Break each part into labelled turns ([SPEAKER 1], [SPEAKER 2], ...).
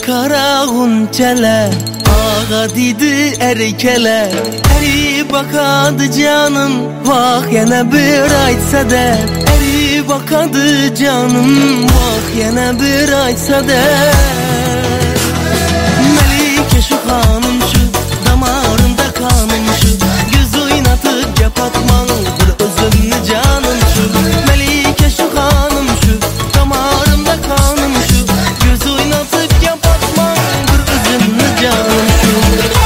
[SPEAKER 1] kara gunçeler, ağa dedi erkeler. Eri bakadı canım, vah yana bir aytsa da. Eri bakadı canım, vah yana bir aytsa da. Melike şu hanım şu, damarında kanım şu. Göz oynatıp gep atman, bir özümlü canım şu. Melike şu hanım şu, damarında kanım şu. Göz oynatıp gep atman, bir özümlü canım şu.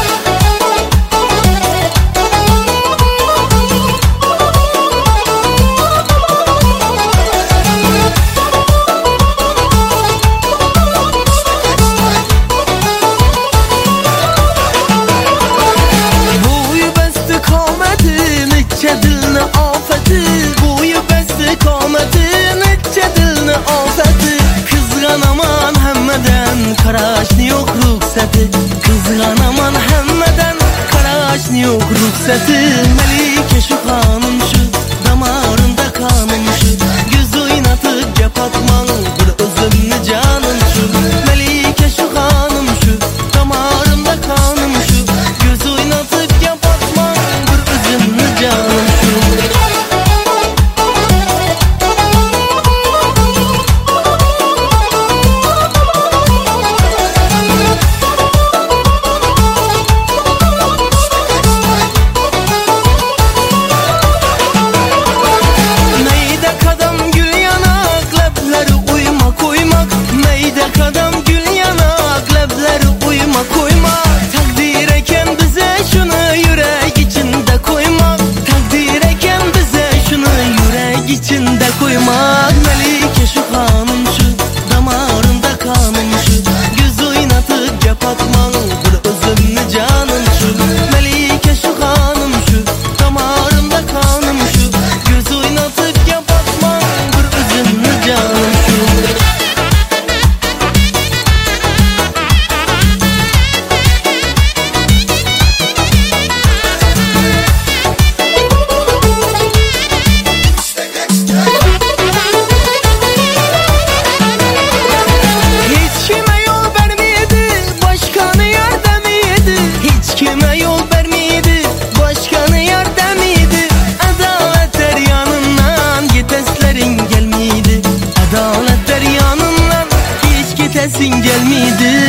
[SPEAKER 1] Karaşni yok ruhsatı, kızgan aman hemmeden. Karaşni yok ruhsatı. Melike şu hanım şu, damarında kanım şu. Göz oynatıp gep atman, bir özümlü canım şu. Melike şu hanım şu, damarında kanım şu. Göz oynatıp gep atman, bir özümlü canım şu. İçinde koymak. Melike şu hanım şu, damarında kanım şu. Göz oynatıp gep atman, bir özümlü canım şu. Melike şu hanım şu, damarında kanım şu. Göz oynatıp gep atman, bir özümlü canım şu. Adalet deryanından hiç gitesin gelmiydi.